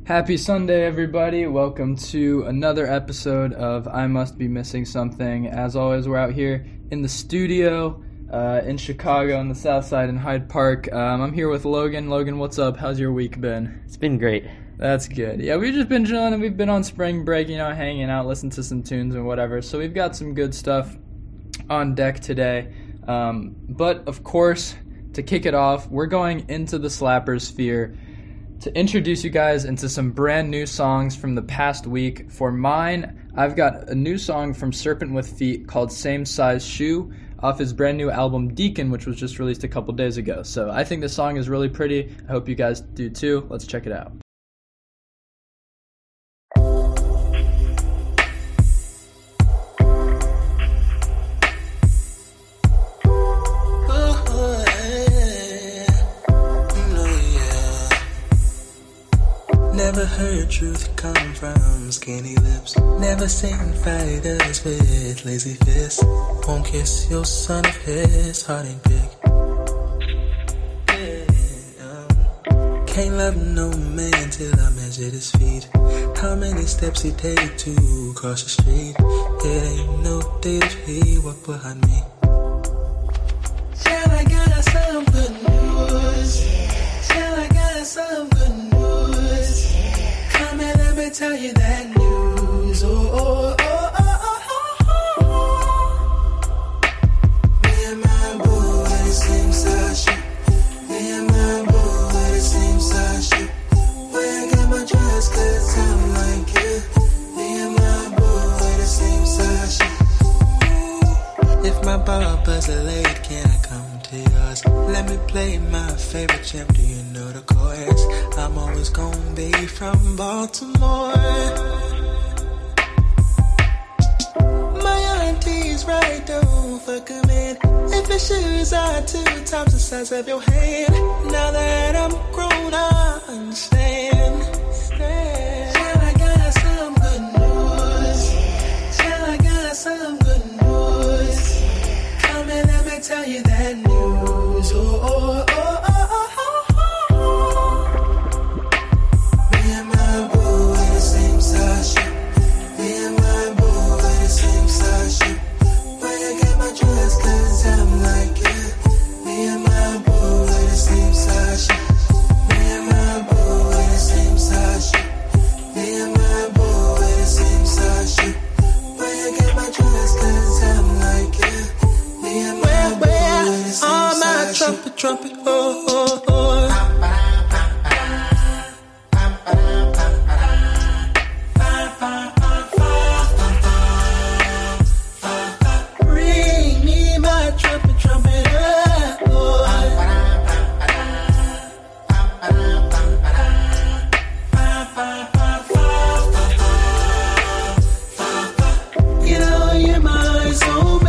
Happy Sunday, everybody. Welcome to another episode of I Must Be Missing Something. As always, we're out here in the studio in Chicago on the south side in Hyde Park. I'm here with Logan. Logan, what's up? How's your week been? It's been great. That's good. Yeah, we've just been chilling and we've been on spring break, hanging out, listening to some tunes and whatever. So we've got some good stuff on deck today. But, of course, to kick it off, we're going into the Slapper Sphere to introduce you guys into some brand new songs from the past week. For mine, I've got a new song from Serpent with Feet called Same Size Shoe off his brand new album Deacon, which was just released a couple days ago. So I think this song is really pretty. I hope you guys do too. Let's check it out. Never heard truth come from skinny lips. Never seen fighters with lazy fists. Won't kiss your son if his heart ain't big. Can't love no man till I measured his feet. How many steps he take to cross the street? It ain't no date if he walk behind me. Tell I got some good news. Tell I got some good news. Come and let me tell you that news. Me and my boo at the same side shit. Me and my boo at the same side shit. Where I got my dress cause I'm like you. Me and my boo at the same side shit. If my barber's late, can I come to yours? Let me play my favorite champ, do you know the chorus? I'm always gonna be from Baltimore. My auntie's right, don't fuck 'em in. If your shoes are 2 times the size of your hand, now that I'm grown, I understand. Tell I got some good news. Tell I got some good news. Come and let me tell you that news. Trumpet, oh, oh, oh. Bring me my trumpet, trumpet, oh. You know you're my soulmate.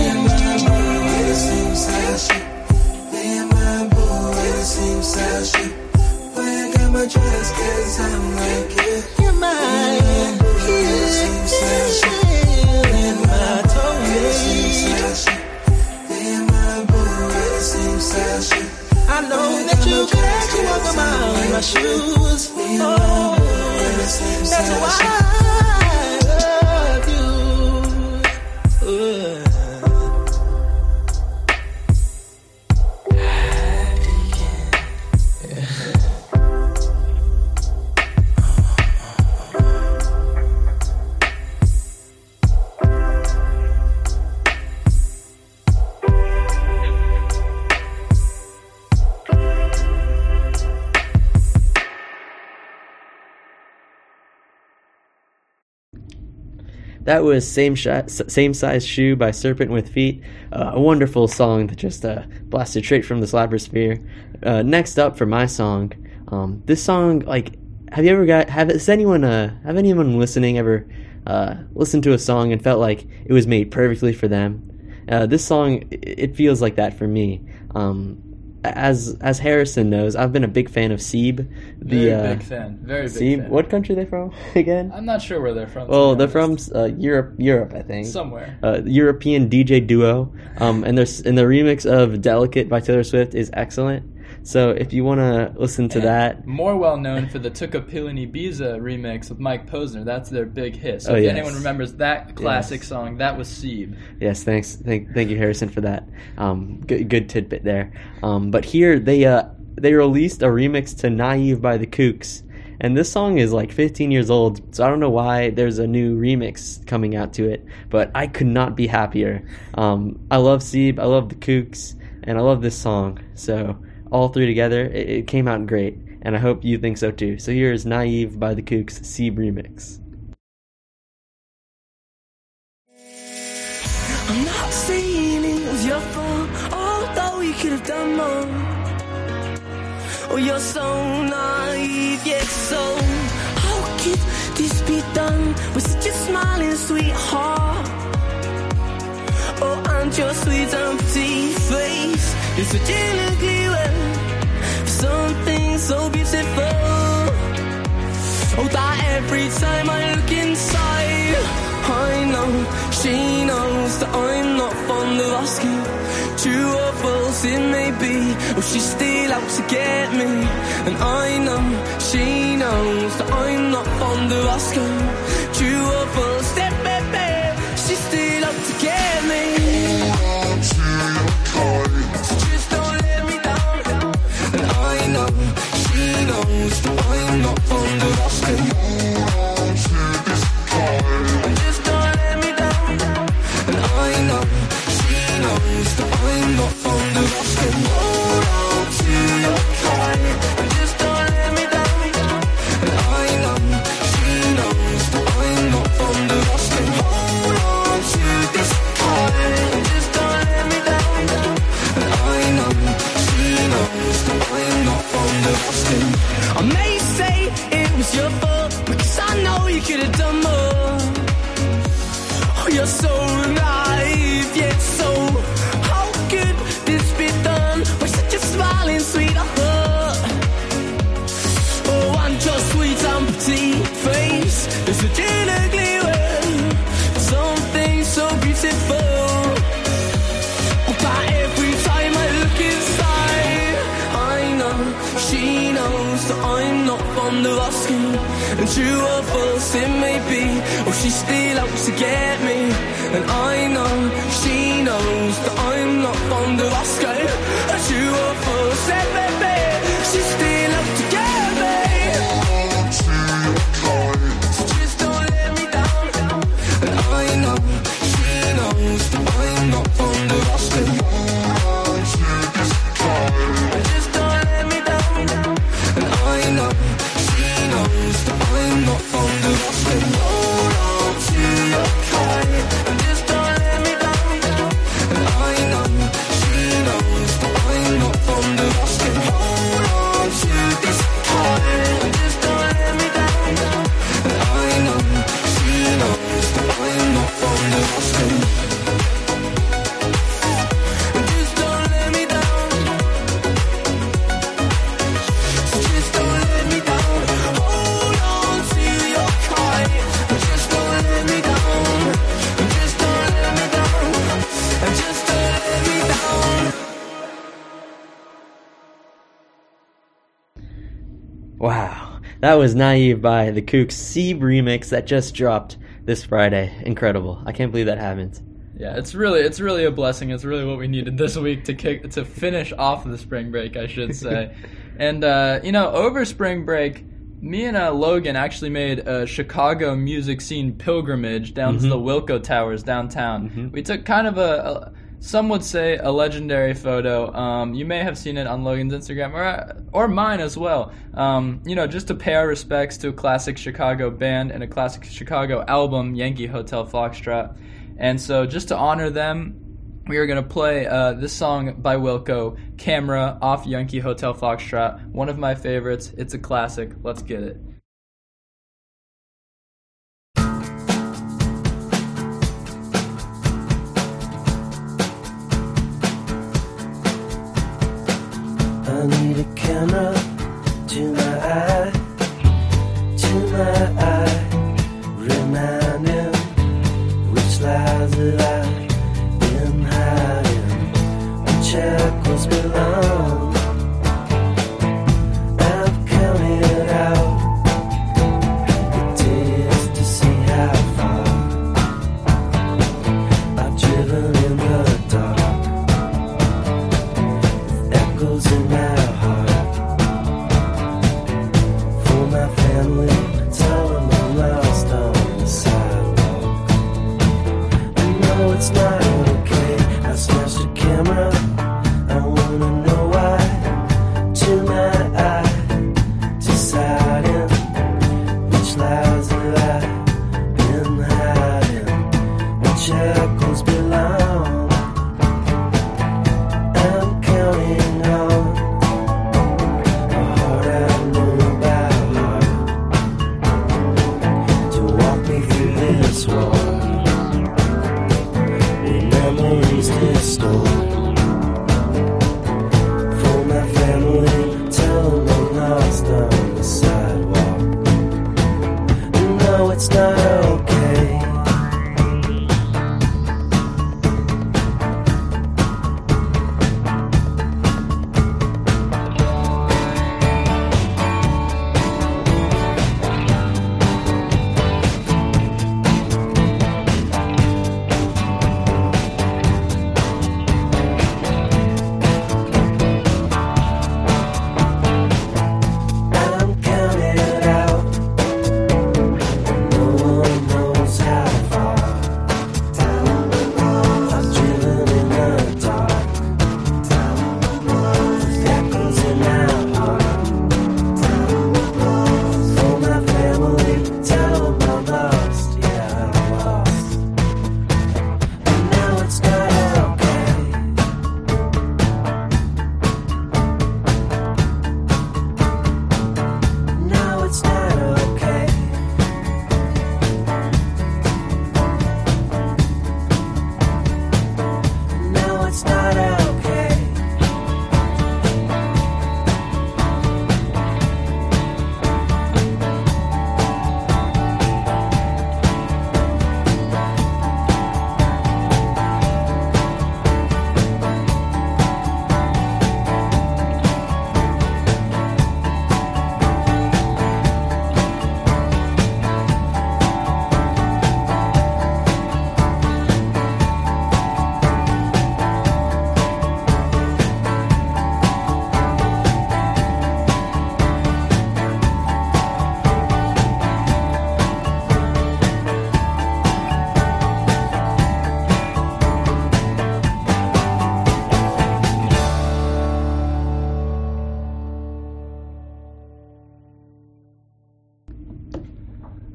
Same size shoe. Boy, I got my dress cause I'm like you. You're mine. Same size shoe. And my toes. Same size shoe. Me and my boo wear the same size shoe. I know that you could actually walk around my shoes. Me and my boo wear the same size shoe. That's why I love you. That was Same Size Shoe by Serpent with Feet. A wonderful song that just blasted straight from the Slapper Sphere. Next up for my song, this song, have anyone listening ever listened to a song and felt like it was made perfectly for them? This song, it feels like that for me. As Harrison knows, I've been a big fan of Seeb. Very big fan. Seeb, what country are they from again? I'm not sure where they're from. Well, they're from Europe, I think. Somewhere. European DJ duo. And the remix of "Delicate" by Taylor Swift is excellent. So if you want to listen to that, More well known for the Tukapilin Ibiza remix with Mike Posner. That's their big hit. So Oh, if yes. anyone remembers that classic Yes. song, that was Sieb. yes, thanks, thank you, Harrison, for that. Good tidbit there. But here they released a remix to "Naive" by the Kooks, and this song is like 15 years old. So I don't know why there's a new remix coming out to it, but I could not be happier. I love Sieb, I love the Kooks, and I love this song. So all three together, it came out great, and I hope you think so too. So here is "Naive" by the Kooks, Sieb remix. I'm not saying it was your fault, although you could have done more. Oh, you're so naive, yet so. How could this be done with such a smiling sweetheart? Oh, and your sweet empty face is such an ugly way for something so beautiful. Oh, that every time I look inside, I know she knows that I'm not fond of asking. True or false it may be, oh, she's still out to get me. And I know she knows that I'm not fond of asking. True or false, baby, she's still out to get me. So just don't let me down. And I know she knows that I'm not fond of asking. Just don't let me down. And I know she knows that I'm not fond of asking. Hold on to your kite. Just don't let me down. And I know she knows that I'm not fond of asking. Hold on to this kite. Just don't let me down. And I know she knows that I'm not fond of asking. I may say it was your fault, because I know you could have done more. Oh, you're so naive, yet so. How could this be done with such a smiling sweetheart? Oh, and your sweet empty face is such an ugly way. Something so beautiful. Oh, but every time I look inside, I know she knows that I'm not fond of asking. And true or false it may be, oh, she's still out to get me. And I know she knows that I'm not fond of asking. And true or false, baby, she's still out to get me. So just don't let me down. And I know she knows that I'm not fond of asking. Just don't let me down. And I know she knows that I'm not fond of asking. Hold on to your kite. Just don't let me down. And I know she knows that I'm not fond of asking. Hold on to this kite. Just don't let me down. And I know she knows that I'm not fond of asking. Just don't let me down. Just don't let me down. Hold on to your kite. Just don't let me down. Just don't let me down. Just don't let me down. Wow, that was "Naive" by the Kooks, Sieb remix that just dropped this Friday. Incredible! I can't believe that happened. Yeah, it's really a blessing. It's really what we needed this week to finish off the spring break, I should say. And over spring break, me and Logan actually made a Chicago music scene pilgrimage down to the Wilco Towers downtown. We took kind of a some would say a legendary photo. You may have seen it on Logan's Instagram or mine as well. Just to pay our respects to a classic Chicago band and a classic Chicago album, Yankee Hotel Foxtrot. And so just to honor them, we are going to play this song by Wilco, Camera, off Yankee Hotel Foxtrot. One of my favorites. It's a classic. Let's get it. I need a camera to my eye, reminding which lies that I've been hiding, and check what's belong.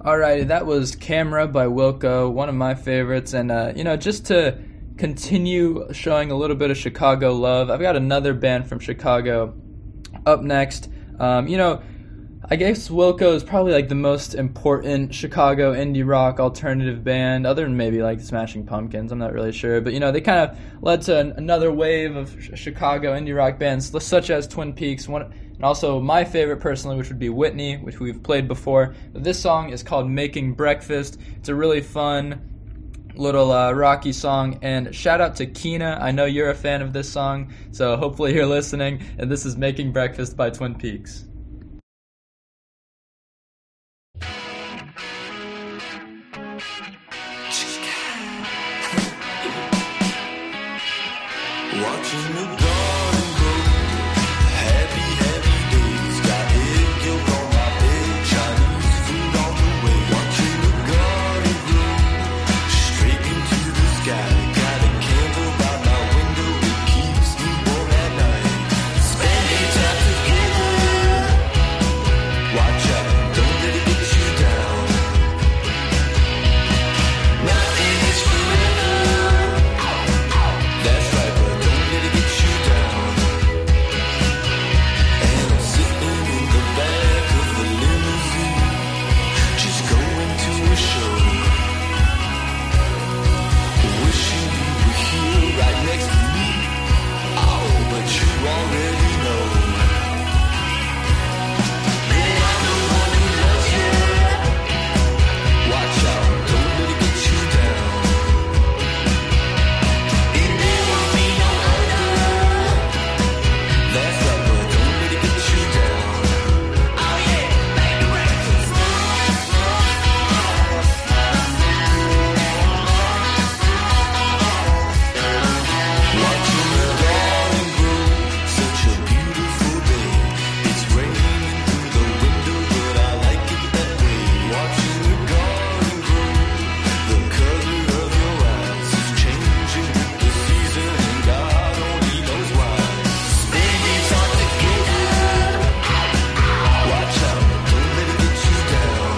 Alrighty, that was Camera by Wilco, one of my favorites. And, just to continue showing a little bit of Chicago love, I've got another band from Chicago up next. I guess Wilco is probably like the most important Chicago indie rock alternative band, other than maybe like the Smashing Pumpkins. I'm not really sure, but they kind of led to another wave of Chicago indie rock bands, such as Twin Peaks, and also my favorite personally, which would be Whitney, which we've played before. But this song is called Making Breakfast. It's a really fun little rocky song, and shout out to Keena. I know you're a fan of this song, so hopefully you're listening. And this is Making Breakfast by Twin Peaks. Watching the garden grow, happy, happy days. Got egg yolk on my bed, Chinese food on the way. Watching the garden grow, straight into the sky. Got a candle by my window, it keeps me warm at night. Spending time together, watch out, don't let it get you down. Nothing is forever, that's right, but don't let it get you down. And I'm sitting in the back of the limousine, just going to a show. Wishing you were here right next to me. Oh, but you already know that I'm the one who loves you. Watch out, don't let it get you down. And there won't be no other. That's right, but don't let it get you down. Oh yeah, make the breakfast. Watching the garden grow, such a beautiful day. It's raining through the window, but I like it that way. Watching the garden grow, the color of your eyes is changing with the season, and God only knows why. Spending time together, watch out, don't let it get you down.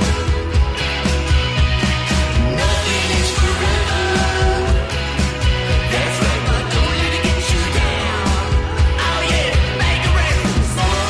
Nothing is forever, that's right, but don't let it get you down. Oh yeah, make a breakfast.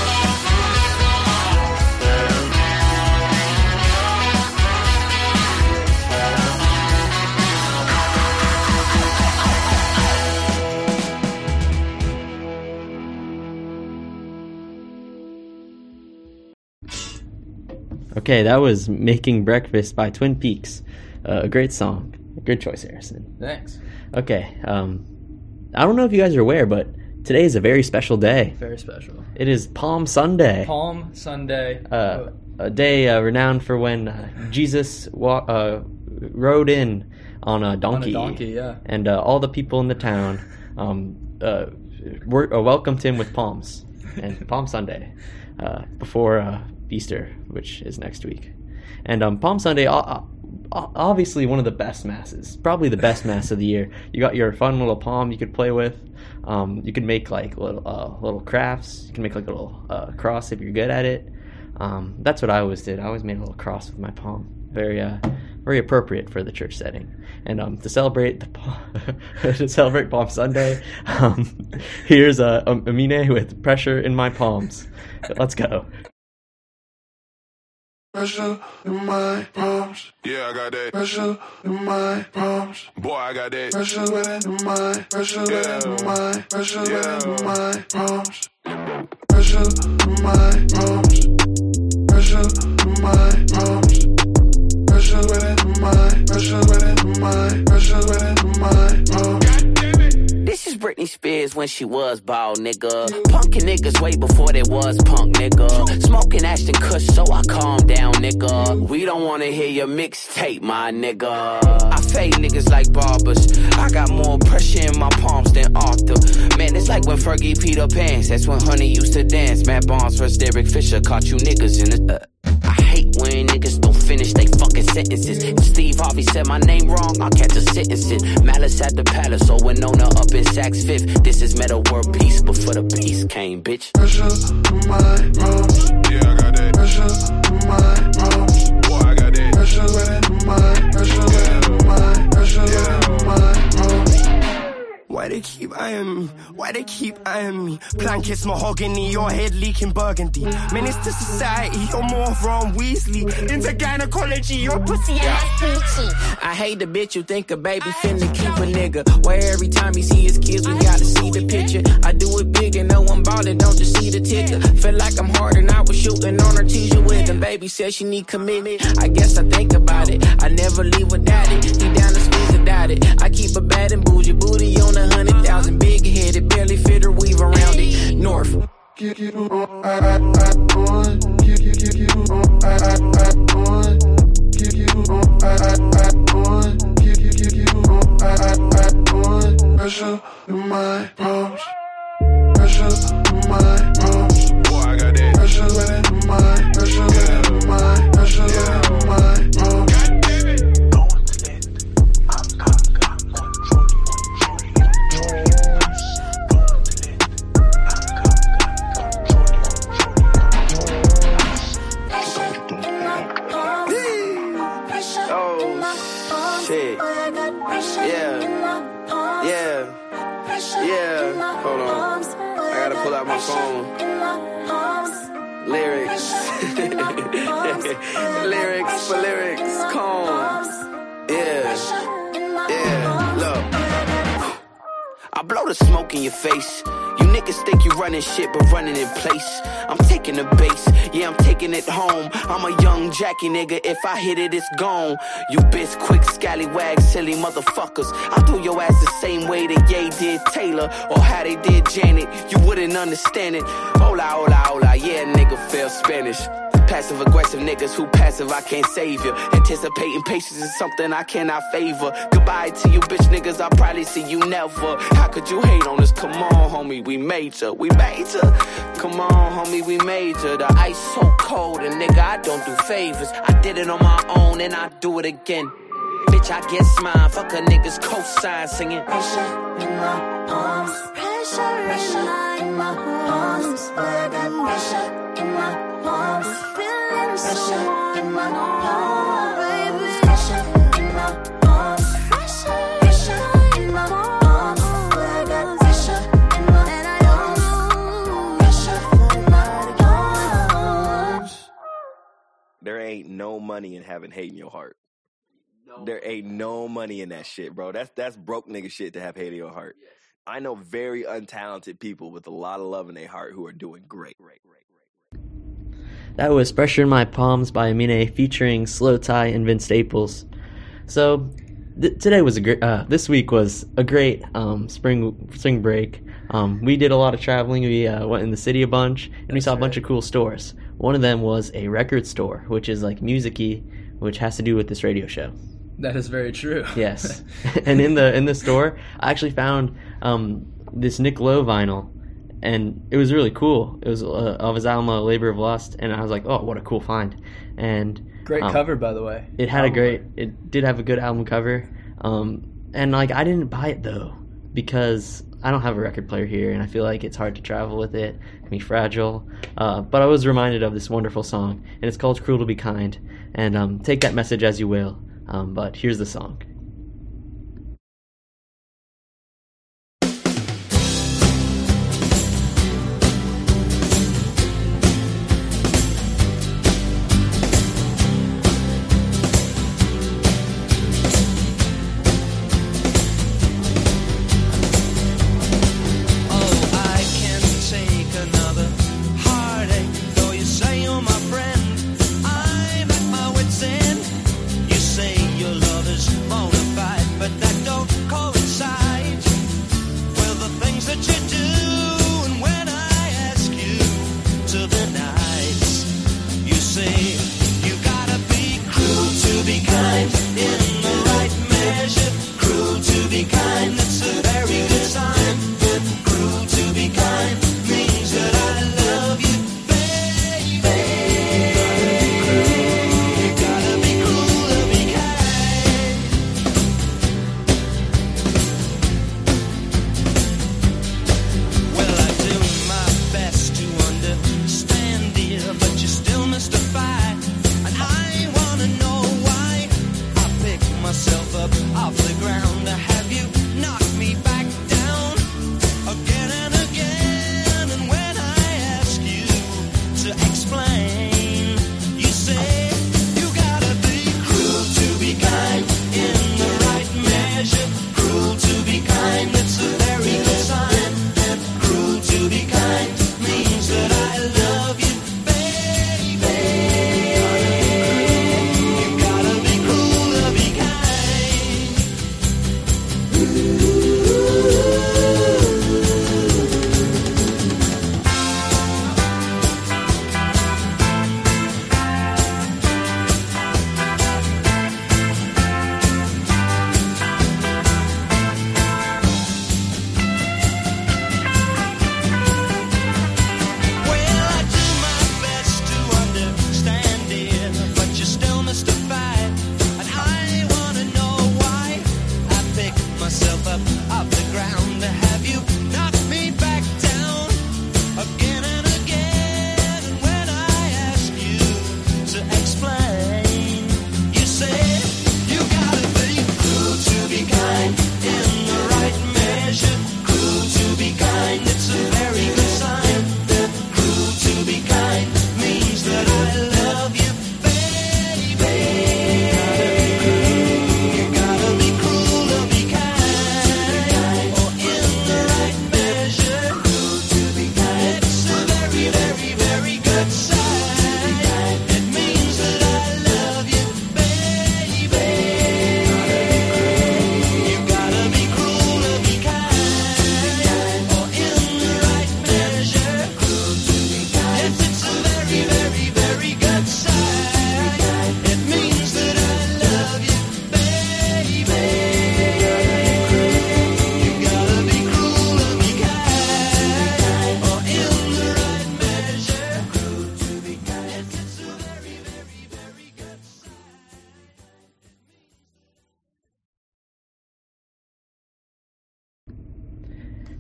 Okay, that was Making Breakfast by Twin Peaks. A great song. Good choice, Harrison. Thanks. Okay, I don't know if you guys are aware, but today is a very special day. Very special. It is Palm Sunday. Palm Sunday. A day renowned for when Jesus rode in on a donkey. On a donkey, yeah. And all the people in the town welcomed him with palms. And Palm Sunday, before Easter, which is next week. And Palm Sunday, obviously one of the best masses. Probably the best mass of the year. You got your fun little palm you could play with. You can make like little crafts. You can make like a little cross if you're good at it. That's what I always did. I always made a little cross with my palm. Very appropriate for the church setting. And to celebrate Palm Sunday, here's Amine with Pressure in My Palms. Let's go. Pressure in my palms. Yeah, I got that. Pressure in my palms. Boy, I got that. Pressure in my. Pressure in my. Pressure in my palms. Pressure in my palms. Pressure in my palms. Pressure in my. Pressure in my. Pressure in my palms. This is Britney Spears when she was bald, nigga. Punkin' niggas way before there was punk, nigga. Smoking Ashton Kush, so I calm down, nigga. We don't wanna hear your mixtape, my nigga. I fade niggas like barbers. I got more pressure in my palms than Arthur. Man, it's like when Fergie peed her pants. That's when Honey used to dance. Matt Barnes vs. Derek Fisher caught you niggas in the... I hate when niggas don't finish they fucking sentences. If Steve Harvey said my name wrong, I'll catch a sentencing. Malice at the palace, or Winona up in Saks Fifth. This is Meta World Peace, before the peace came, bitch. Pressure in my palms. Yeah, I got that. Pressure in my palms. Boy, I got that. they keep eyeing me. Blankets mahogany, your head leaking burgundy. Menace to society, you're more Ron Weasley. Into gynecology, your pussy ass peachy. I hate the bitch you think a baby finna keep a nigga. Where every time he see his kids, we gotta see the picture. I do it big and no one ballin', don't just see the ticker. Feel like I'm hard and I was shooting on her teaser with him. Baby said she need commitment, I guess I think about it. I never leave without it, he down to squeeze without it. I keep a bad and bougie booty on 100,000. Big headed, barely fit her weave around it. North. Pressure in my palms. Pressure in my palms. Boy, I got that. Pressure in my, pressure in my, pressure in my palms. God damn it. Yeah, hold on. I gotta pull out my phone. Lyrics. Lyrics for lyrics. Combs. Yeah, look. I blow the smoke in your face. You niggas think you running shit, but running in place. I'm taking the base, yeah, I'm taking it home. I'm a young Jackie nigga, if I hit it, it's gone. You bitch, quick, scallywag, silly motherfuckers. I'll do your ass the same way that Ye did Taylor, or how they did Janet. You wouldn't understand it. Hola, hola, hola, yeah, nigga feel Spanish. Passive aggressive niggas who passive, I can't save you. Anticipating patience is something I cannot favor. Goodbye to you bitch niggas, I'll probably see you never. How could you hate on us? Come on, homie, we major. We major. Come on, homie, we major. The ice so cold, and nigga, I don't do favors. I did it on my own, and I do it again. Bitch, I guess mine. Fuck a nigga's cosign singing. Pressure in my palms. Pressure in my palms. I got pressure in my palms. Feeling so in my palms, baby. Pressure in my palms. Pressure in my palms. I got pressure in my, and I don't know. Pressure in my palms. There ain't no money in having hate in your heart. There ain't no money in that shit, bro. That's broke nigga shit to have hate in your heart. Yes. I know very untalented people with a lot of love in their heart who are doing great. That was Pressure in My Palms by Amine featuring Slow Tie and Vince Staples. So today was a great. This week was a great spring break. We did a lot of traveling. We went in the city a bunch, and we saw a bunch of cool stores. One of them was a record store, which is like music-y, which has to do with this radio show. That is very true. Yes. And in the store, I actually found this Nick Lowe vinyl, and it was really cool. It was of his album Labor of Lust, and I was like, oh, what a cool find. And great cover, by the way. It had it did have a good album cover. And like I didn't buy it though because I don't have a record player here, and I feel like it's hard to travel with it. It can be fragile. But I was reminded of this wonderful song, and it's called Cruel to Be Kind. And take that message as you will. But here's the song. Your love is phony.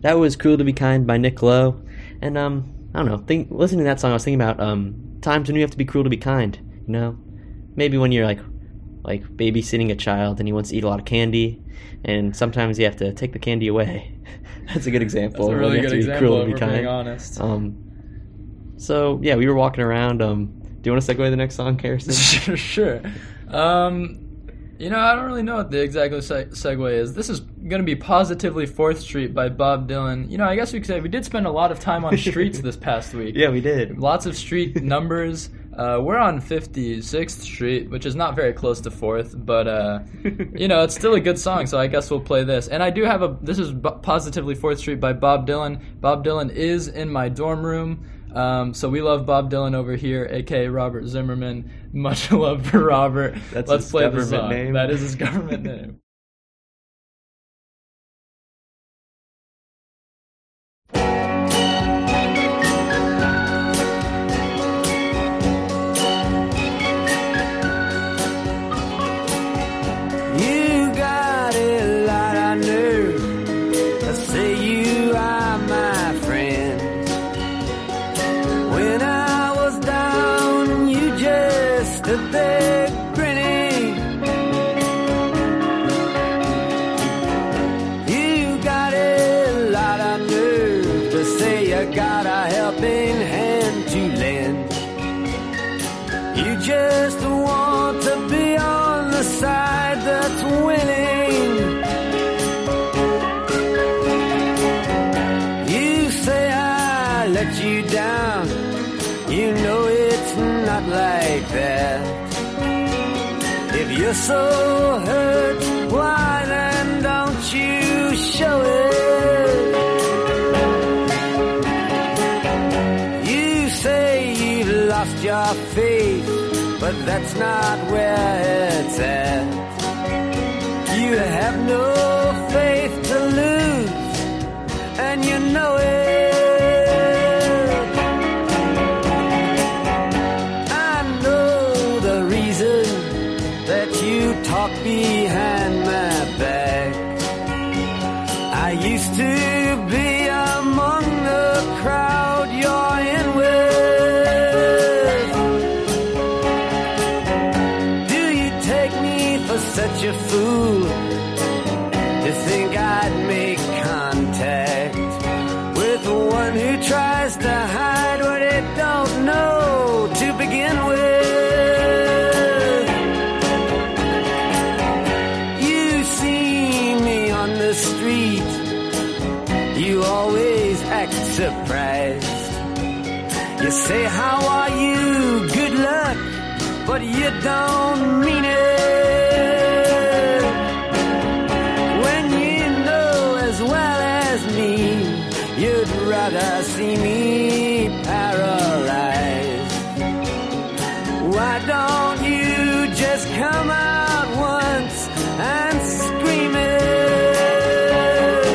that was Cruel to Be Kind by Nick Lowe. And, I don't know, listening to that song, I was thinking about times when you have to be cruel to be kind, you know? Maybe when you're, like babysitting a child and he wants to eat a lot of candy, and sometimes you have to take the candy away. That's a good example. That's a really of when good you have to be example, cruel to if be we're being kind. honest. So, yeah, we were walking around. Do you want to segue to the next song, Harrison? Sure. You know, I don't really know what the exact segue is. This is going to be Positively 4th Street by Bob Dylan. You know, I guess we could say we did spend a lot of time on streets this past week. Yeah, we did. Lots of street numbers. We're on 56th Street, which is not very close to 4th, but, you know, it's still a good song, so I guess we'll play this. And I do have this is Positively 4th Street by Bob Dylan. Bob Dylan is in my dorm room. So we love Bob Dylan over here, a.k.a. Robert Zimmerman. Much love for Robert. That's Let's his play the government song. name. That is his government name. You got a lot of nerve to say you are my friend. When I was down, you just stood there grinning. You got a lot of nerve to say you got a helping hand to lend. You just want to be on the side that's winning. You say I let you down. You know it's not like that. If you're so hurt, why then don't you show it? You say you've lost your faith, but that's not where it's at. You have no faith to lose, and you know it. I know the reason that you talk behind my back. I used to be among the crowd you're in with. Do you take me for such a fool to think I'd make contact with the one who tries to hide what it don't know to begin with? You see me on the street, you always act surprised. You say, how are you? Good luck, but you don't mean it. When you know as well as me, you'd rather see me paralyzed. Why don't you just come out once and scream it?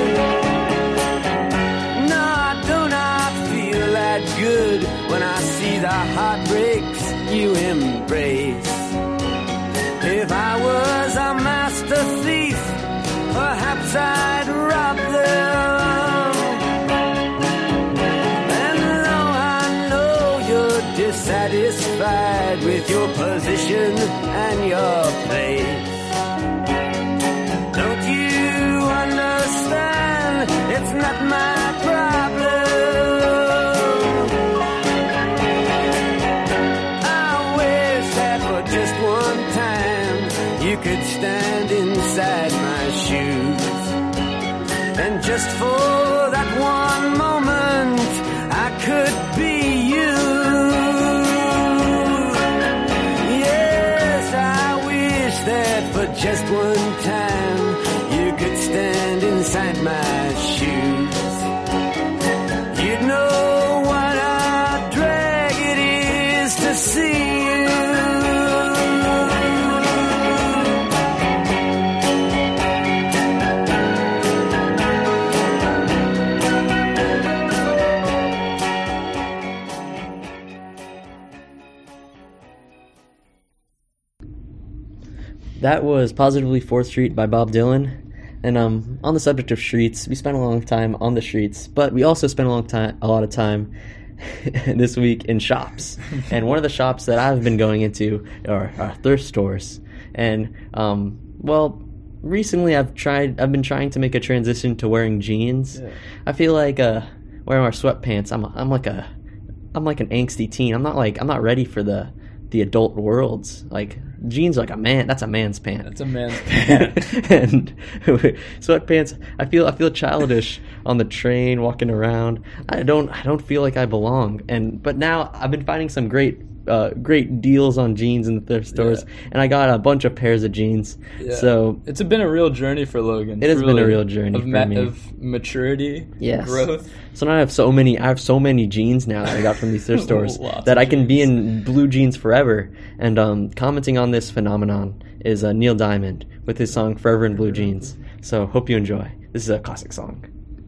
No, I do not feel that good when I see the heartbreaks you embrace. If I was a master thief, perhaps I'd rob them. And though I know you're dissatisfied with your position and your place, don't you understand? It's not my problem. Just one time you could stand inside my shoes, and just for that one moment I could be you. Yes, I wish that for just one time you could stand inside my shoes. You'd know what a drag it is to see you. That was Positively 4th Street by Bob Dylan. And on the subject of streets, we spent a long time on the streets, but we also spent a lot of time this week in shops. And one of the shops that I've been going into are thrift stores. And recently I've been trying to make a transition to wearing jeans. Yeah. I feel like wearing our sweatpants, I'm like an angsty teen. I'm not ready for the adult worlds. Like, jeans are like that's a man's pant. That's a man's pant. And sweatpants, I feel childish on the train walking around. I don't feel like I belong. But now I've been finding some great deals on jeans in the thrift stores, and I got a bunch of pairs of jeans. Yeah. So it's been a real journey for Logan. It has been a real journey of for me. Of maturity, Yes. growth. So now I have so many jeans now that I got from these thrift stores Lots that of I can be jeans. in blue jeans forever. And commenting on this phenomenon is Neil Diamond with his song Forever in Blue Jeans. So hope you enjoy. This is a classic song.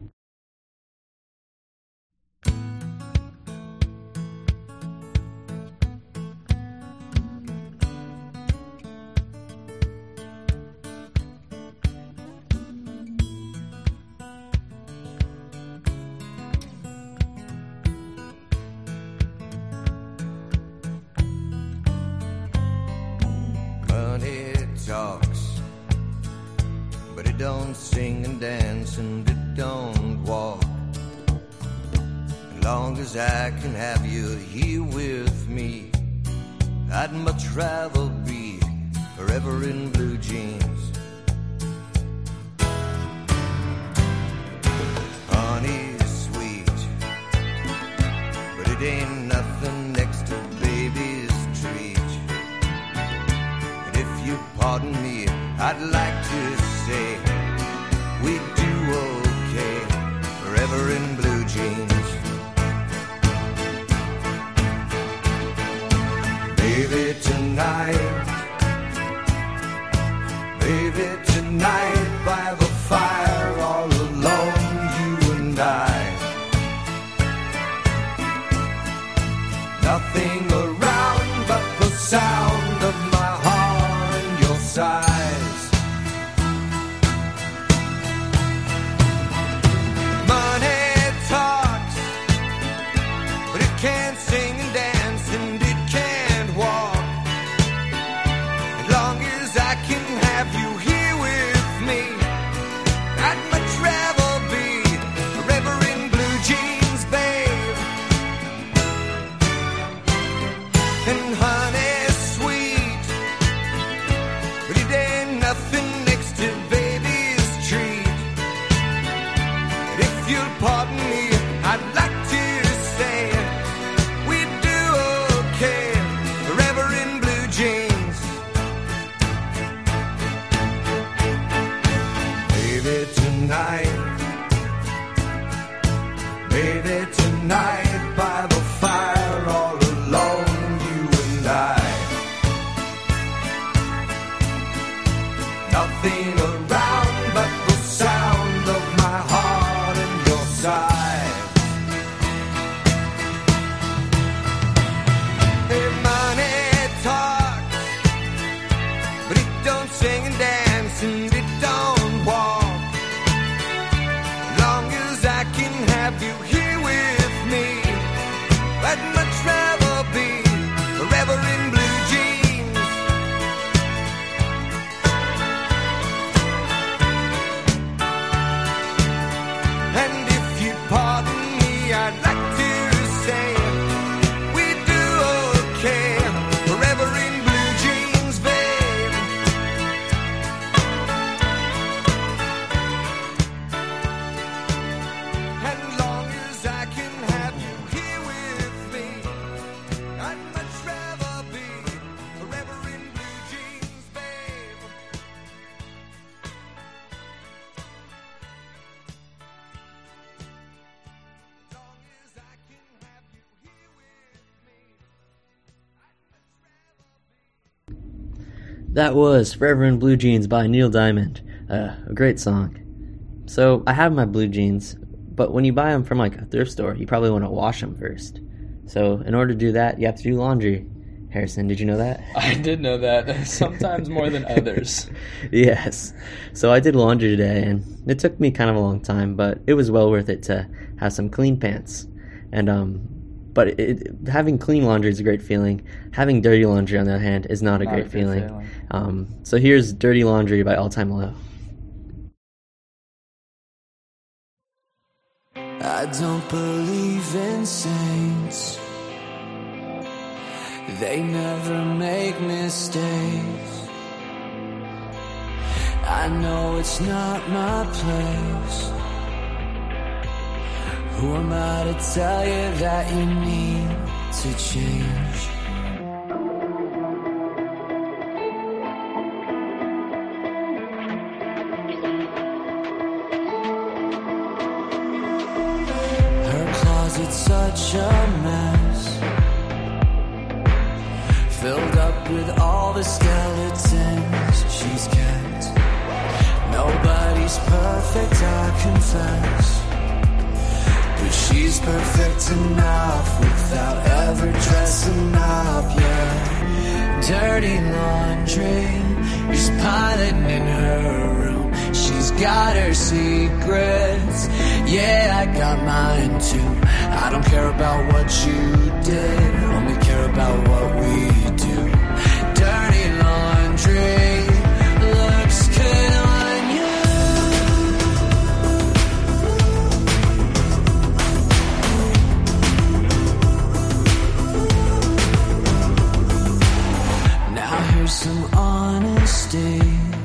Money talks, but it don't sing and dance and it don't walk. As long as I can have you here with me, I'd much rather be forever in blue jeans. Honey's sweet, but it ain't nothing next to baby's treat. And if you pardon me, I'd like to say we do okay forever in blue jeans. Baby, tonight by the fire, all alone, you and I. Nothing around but the sound of my heart and your sighs. Money talks, but it can't sing and dance and it can't walk. As long as I can have you here with me, I'd much rather be forever in blue jeans, babe. And honey's sweet, but it ain't nothing next to baby's treat. And if you'll pardon me, I'd like to say we do okay forever in blue jeans. Baby, tonight by the fire, all alone, you and I. Nothing around but the sound of my heart and your sighs. Hey, money talks, but it don't sing and dance and it don't walk. As long as I can have you here with me, I'd much rather be forever in blue jeans. And if you pardon me, I'd like to say we do okay forever in blue jeans, babe. And long as I can have you here with me, I'd much rather be forever in blue jeans, babe. Long as I can have you here with me, I'd much rather be. That was Forever in Blue Jeans by Neil Diamond. A great song. So, I have my blue jeans, but when you buy them from like a thrift store, you probably want to wash them first. So, in order to do that, you have to do laundry. Harrison, did you know that? I did know that. Sometimes more than others. Yes. So I did laundry today, and it took me kind of a long time, but it was well worth it to have some clean pants. And but having clean laundry is a great feeling. Having dirty laundry, on the other hand, is not a great feeling. So here's Dirty Laundry by All Time Low. I don't believe in saints. They never make mistakes. I know it's not my place. Who am I to tell you that you need to change? Her closet's such a mess, filled up with all the skeletons she's kept. Nobody's perfect, I confess, but she's perfect enough without ever dressing up, yeah. Dirty laundry, just piling in her room. She's got her secrets, yeah, I got mine too. I don't care about what you did, only care about what we do. Dirty laundry looks good on you. Now here's some honesty.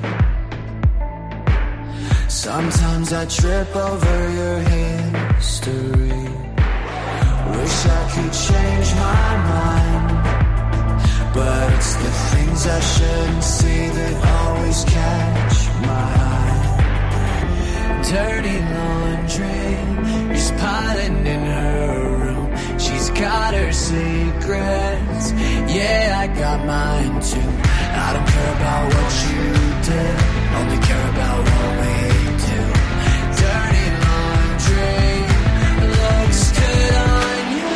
Sometimes I trip over your history. Wish I could change my mind, but it's the things I shouldn't see that always catch my eye. Dirty laundry, just piling in her room. She's got her secrets, yeah, I got mine too. I don't care about what you did, only care about what we do. Dirty laundry looks good on you.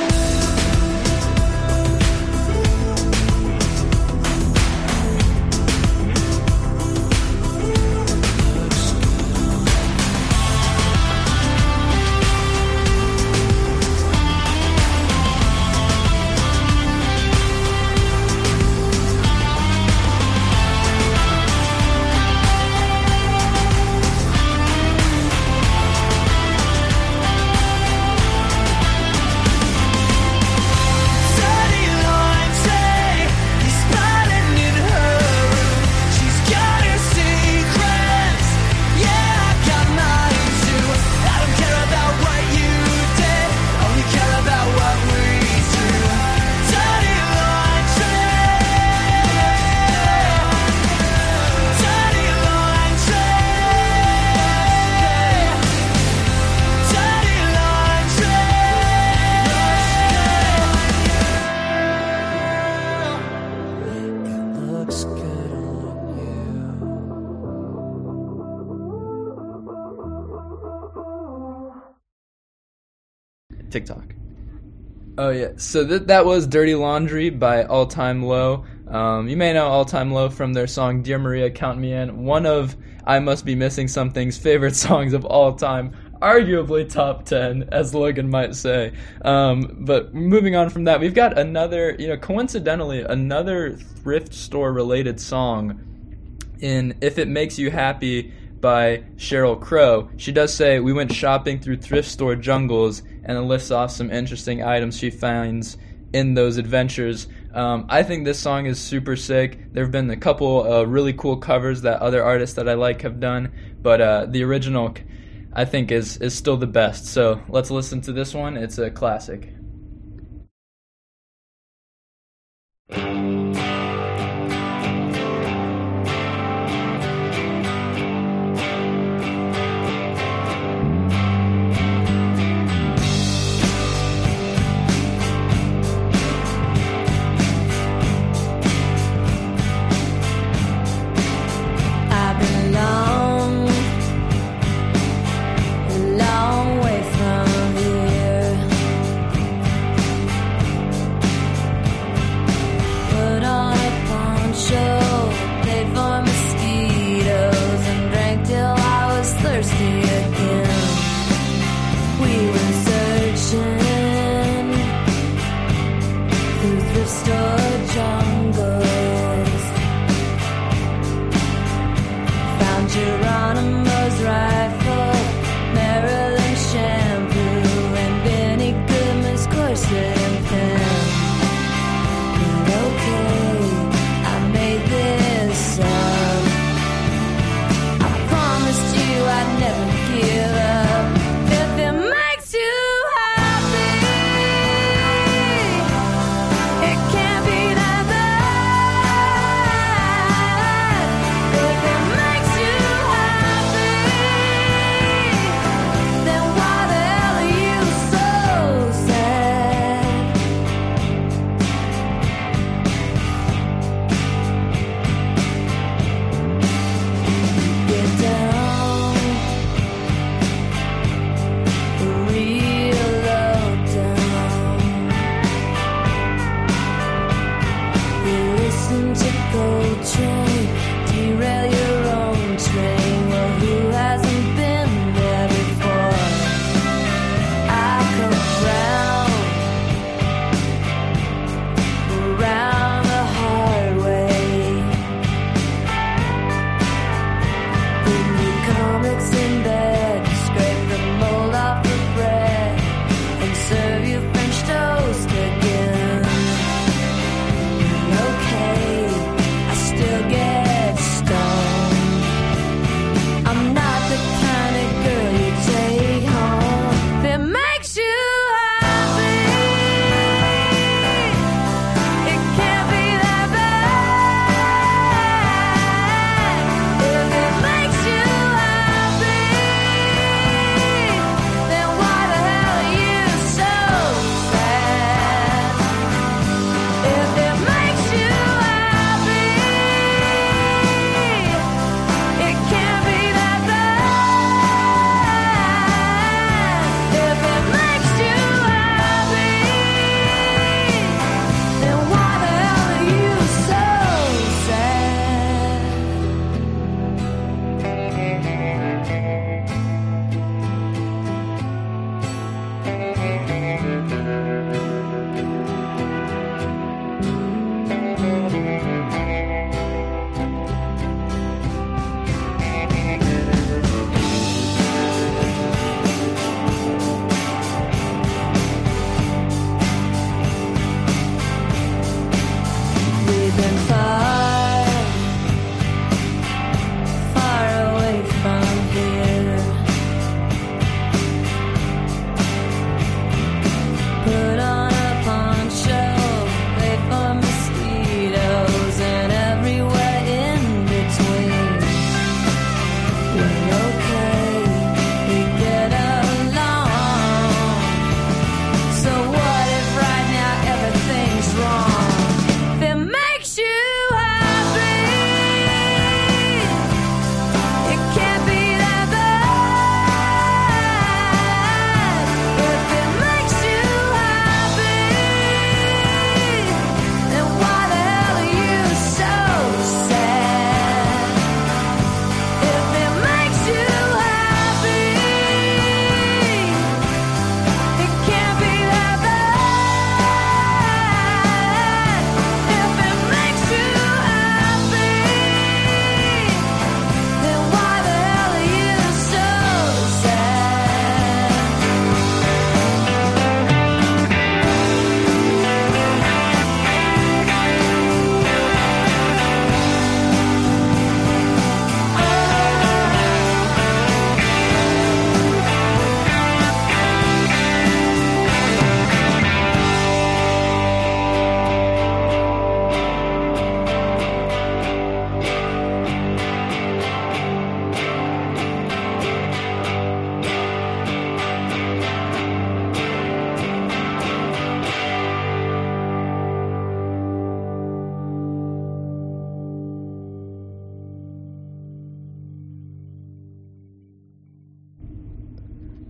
TikTok. Oh yeah, so that was Dirty Laundry by All Time Low. You may know All Time Low from their song Dear Maria, Count Me In, one of I Must Be Missing Something's favorite songs of all time, arguably top 10, as Logan might say. But moving on from that, we've got another, coincidentally, another thrift store related song in If It Makes You Happy by Sheryl Crow. She does say, we went shopping through thrift store jungles, and it lists off some interesting items she finds in those adventures. I think this song is super sick. There have been a couple really cool covers that other artists that I like have done, but the original I think is still the best. So let's listen to this one. It's a classic.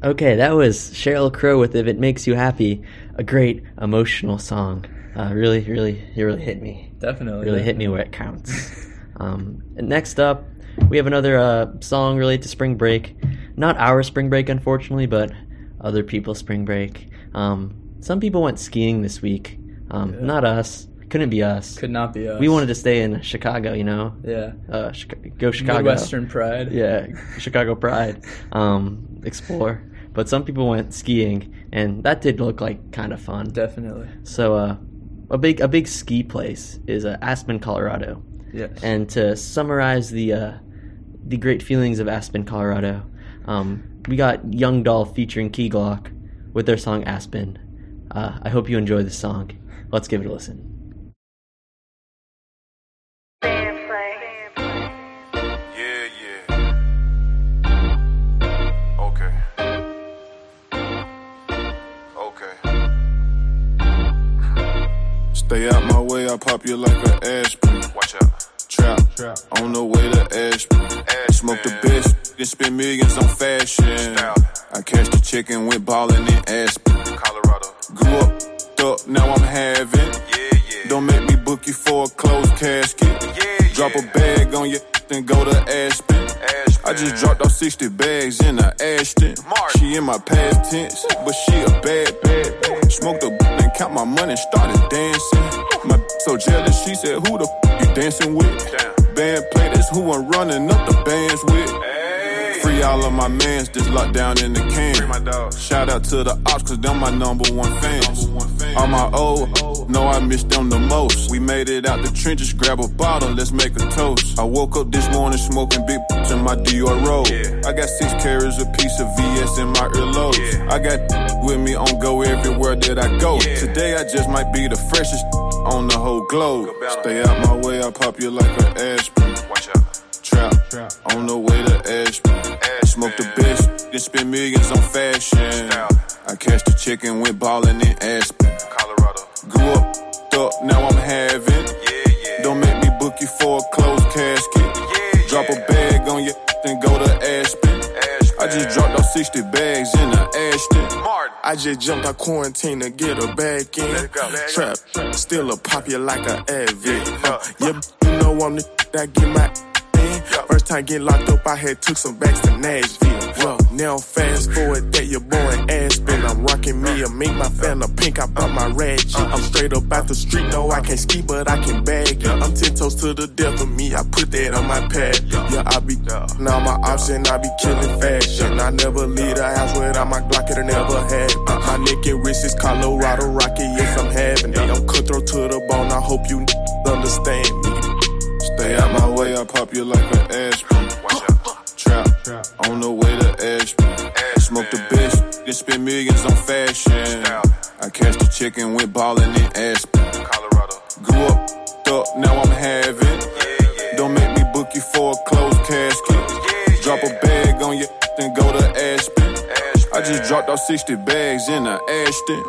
Okay, that was Sheryl Crow with If It Makes You Happy, a great emotional song. It really hit me. Definitely. Really hit me where it counts. And next up, we have another song related to spring break. Not our spring break, unfortunately, but other people's spring break. Some people went skiing this week. Not us. Couldn't be us. Could not be us. We wanted to stay in Chicago, you know? Yeah. Go Chicago. Midwestern pride. Yeah, Chicago pride. Explore. But some people went skiing, and that did look like kind of fun. Definitely. So a big ski place is Aspen, Colorado. Yes. And to summarize the great feelings of Aspen, Colorado, we got Young Dolph featuring Key Glock with their song Aspen. I hope you enjoy this song. Let's give it a listen. Stay out my way, I pop you like an aspirin. Watch out. Trap. On the way to Aspen. Smoke the best, then spend millions on fashion. I cashed the check and went ballin' in Aspen, Colorado. Grew up, now I'm having. Don't make me book you for a closed casket. Drop a bag on you, then go to Aspen. I just dropped off 60 bags in a Ashton. She in my past tense, but she a bad. Smoked a and count my money, started dancing. My so jealous, she said, who the you dancing with? Band play, that's who I'm running up the bands with. Free all of my mans, just locked down in the can. Shout out to the ops, cause them my number one fans. All my old, know I miss them the most. We made it out the trenches, grab a bottle, let's make a toast. I woke up this morning smoking big in my Dior robe. I got 6 carats, a piece of VS in my earlobes. I got with me on go everywhere that I go. Today I just might be the freshest on the whole globe. Stay out my way, I pop you like an aspirin. Watch out. Trap. On the way to Aspen. Smoke the best, then spend millions on fashion. I cashed the check and went ballin' in Aspen, Colorado. Grew up, now I'm having. Don't make me book you for a closed casket. Drop a bag on you, then go to Aspen. I just dropped off 60 bags in a Ashton. I just jumped out quarantine to get her back in. Trap, still a pop you like a addict. Yeah, you know I'm the that get my in. First time getting locked up, I had took some backs to Nashville. Now fast forward that your boy in Aspen. I'm rocking me a mink, my fella pink, I bought my ratchet. I'm straight up out the street, no I can't ski, but I can bag it. I'm 10 toes to the death of me, I put that on my pad. Yeah, I be now my option, I be killing fashion. I never leave the house without my Glock, it never had. My neck and wrist is Colorado Rocky, yes I'm having it. I'm cutthroat to the bone, I hope you understand me. Stay out my way, I pop you like an aspirin. Trap. On the way to Aspen. Smoke the best, then spend millions on fashion. I cashed the check and went ballin' in Aspen, Colorado. Grew up, now I'm having. Don't make me book you for a closed casket. Drop a bag on you, then go to Aspen. I just dropped off 60 bags in a Ashton.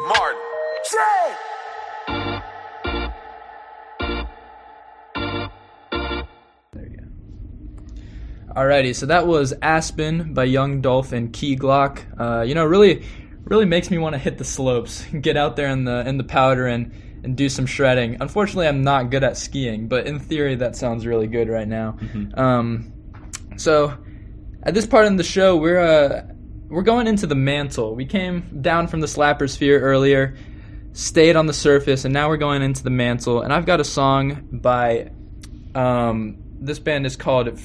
Alrighty, so that was Aspen by Young Dolph and Key Glock. Really makes me want to hit the slopes, get out there in the powder and do some shredding. Unfortunately, I'm not good at skiing, but in theory, that sounds really good right now. Mm-hmm. So at this part in the show, we're going into the mantle. We came down from the slapper sphere earlier, stayed on the surface, and now we're going into the mantle. And I've got a song by this band is called.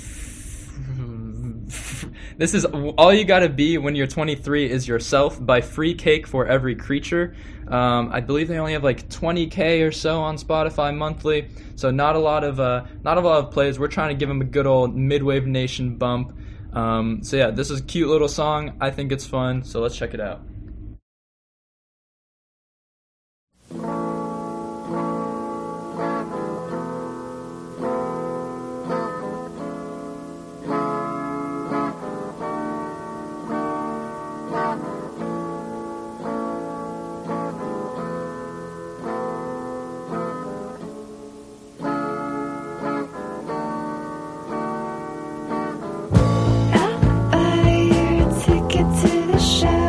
This is All You Gotta Be When You're 23 Is Yourself by Free Cake for Every Creature. I believe they only have like 20K or so on Spotify monthly, so not a lot of plays. We're trying to give them a good old Midwave Nation bump. So yeah, this is a cute little song. I think it's fun, so let's check it out. Ticket to the show.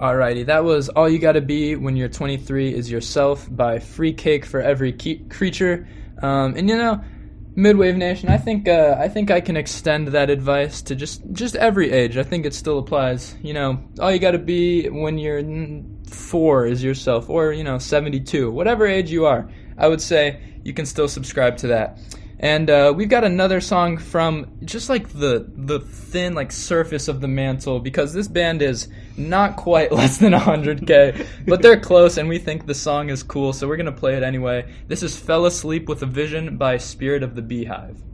Alrighty, that was All You Gotta Be When You're 23 Is Yourself by Free Cake for Every Creature. And you know, Midwave Nation, I think I can extend that advice to just every age. I think it still applies. You know, all you gotta be when you're 4 is yourself, or, you know, 72. Whatever age you are, I would say you can still subscribe to that. And we've got another song from just like the thin like surface of the mantle, because this band is not quite less than 100K, but they're close, and we think the song is cool, so we're going to play it anyway. This is Fell Asleep with a Vision by Spirit of the Beehive.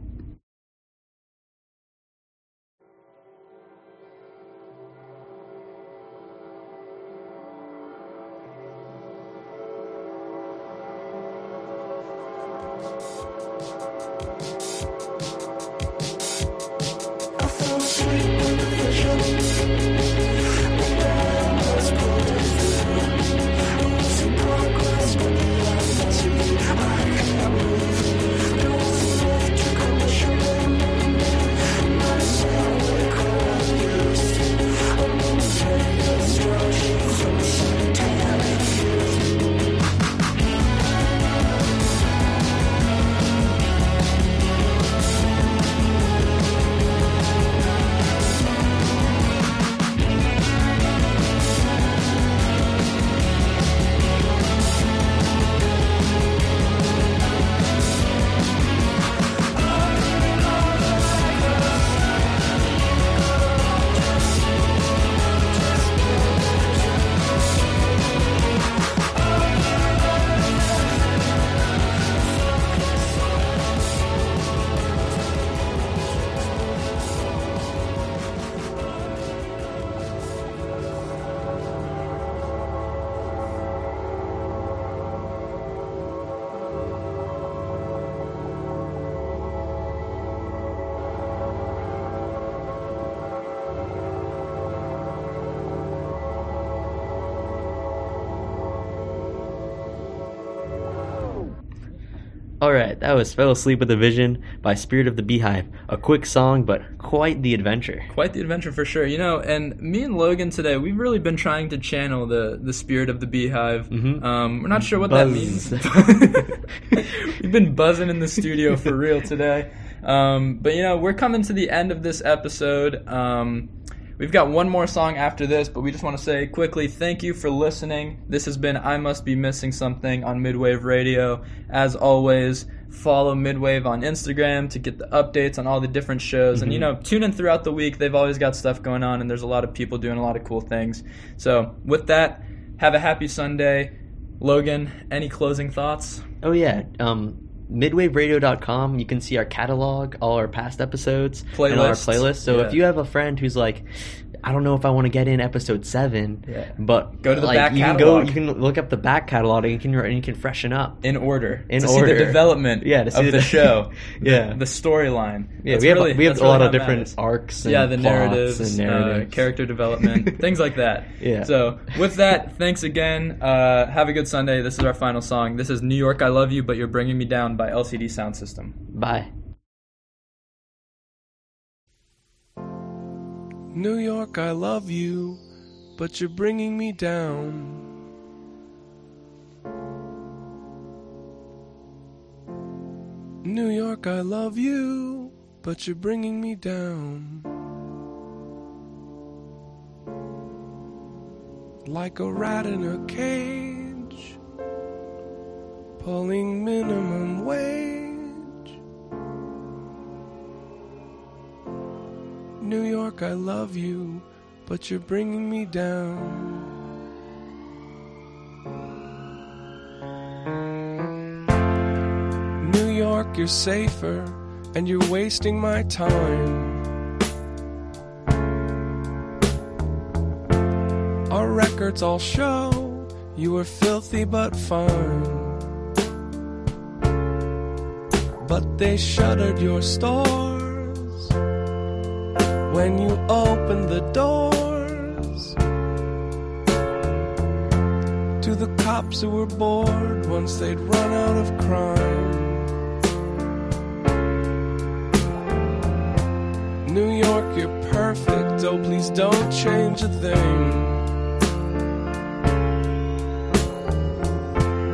Alright, that was Fell Asleep with a Vision by Spirit of the Beehive. A quick song, but quite the adventure. Quite the adventure for sure. You know, and me and Logan today, we've really been trying to channel the Spirit of the Beehive. Mm-hmm. We're not sure what that means. We've been buzzing in the studio for real today. But, you know, we're coming to the end of this episode. We've got one more song after this, but we just want to say quickly, thank you for listening. This has been I Must Be Missing Something on Midwave Radio. As always, follow Midwave on Instagram to get the updates on all the different shows. And, you know, tune in throughout the week. They've always got stuff going on, and there's a lot of people doing a lot of cool things. So, with that, have a happy Sunday. Logan, any closing thoughts? Oh, yeah. MidwaveRadio.com, you can see our catalog, all our past episodes, and all our playlists. So if you have a friend who's like, I don't know if I want to get in episode 7, but go to the like, back you catalog. You can look up the back catalog, and you can freshen up in order to see the development of the show, the storyline. Yeah, we have a lot of different arcs, and the narratives, character development, things like that. Yeah. So with that, thanks again. Have a good Sunday. This is our final song. This is New York, I Love You, But You're Bringing Me Down by LCD Sound System. Bye. New York, I love you, but you're bringing me down. New York, I love you, but you're bringing me down. Like a rat in a cage, pulling minimum wage. New York, I love you, but you're bringing me down. New York, you're safer, and you're wasting my time. Our records all show you were filthy but fine. But they shuttered your stores when you opened the doors to the cops who were bored once they'd run out of crime. New York, you're perfect, oh please don't change a thing.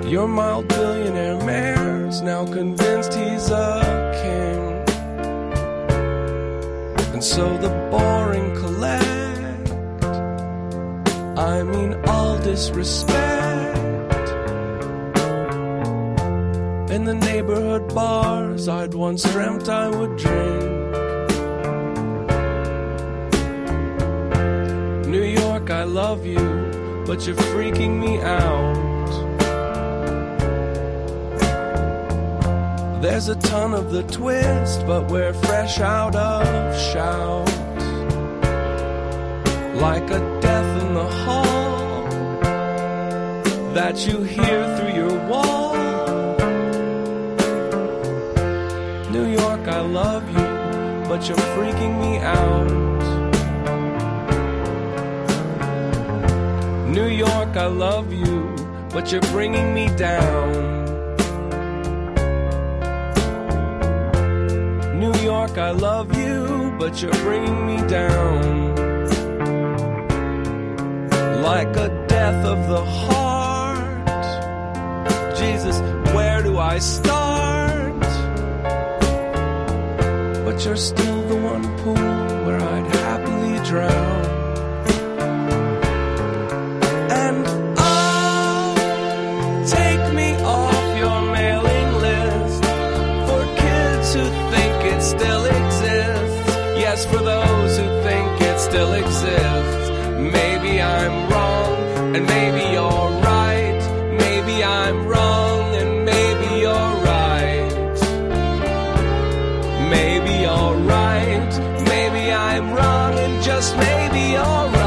Your mild billionaire mayor's now convinced he's a king. And so the boring collect, I mean all disrespect. In the neighborhood bars I'd once dreamt I would drink. New York, I love you, but you're freaking me out. There's a ton of the twist, but we're fresh out of shout. Like a death in the hall that you hear through your wall. New York, I love you, but you're freaking me out. New York, I love you, but you're bringing me down. New York, I love you, but you're bringing me down. Like a death of the heart. Jesus, where do I start? But you're still the one pool where I'd happily drown. And oh, take me off your mailing list for kids who think it still exists. Yes, for those who think it still exists. Maybe I'm wrong, and maybe you're right. Maybe I'm wrong, and maybe you're right. Maybe you're right. Maybe I'm wrong, and just maybe you're right.